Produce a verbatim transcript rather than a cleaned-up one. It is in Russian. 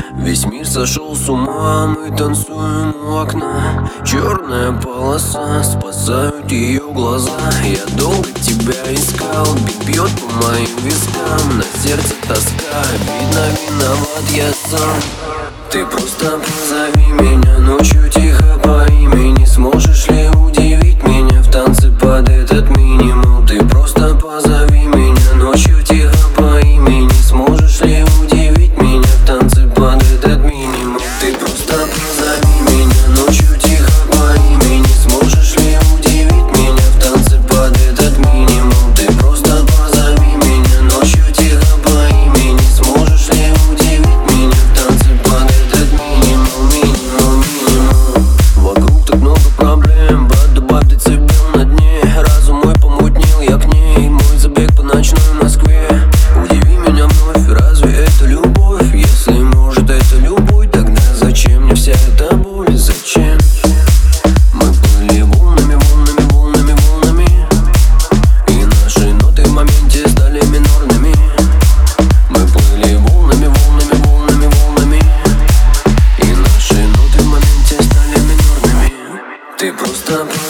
Весь мир сошел с ума, мы танцуем у окна. Черная полоса, спасают ее глаза. Я долго тебя искал, бит бьет по моим вискам. На сердце тоска, видно, виноват я сам. Ты просто позови меня ночью тихо по имени. Сможешь ли удивить меня в танце под этот минимум? Ты просто позови меня ночью тихо по имени. Сможешь ли удивить меня в танце под этот минимум? Ты просто позови меня ночью тихо по имени. Сможешь ли удивить меня в танце под этот минимум? Ты просто позови меня ночью тихо по имени. Сможешь ли удивить меня в танце под этот минимум, минимум, минимум? Вокруг так много проблем, брат, добавь децибел на дне. Разум мой помутнел, я к ней, мой забег по ночной Москве. Удиви меня вновь, разве это любовь? Если может это любовь, тогда зачем мне вся эта боль? Зачем? Мы плыли волнами, волнами, волнами, волнами, и наши ноты в моменте стали минорными. Мы плыли волнами, волнами, волнами, волнами, и наши ноты в моменте стали минорными. Ты просто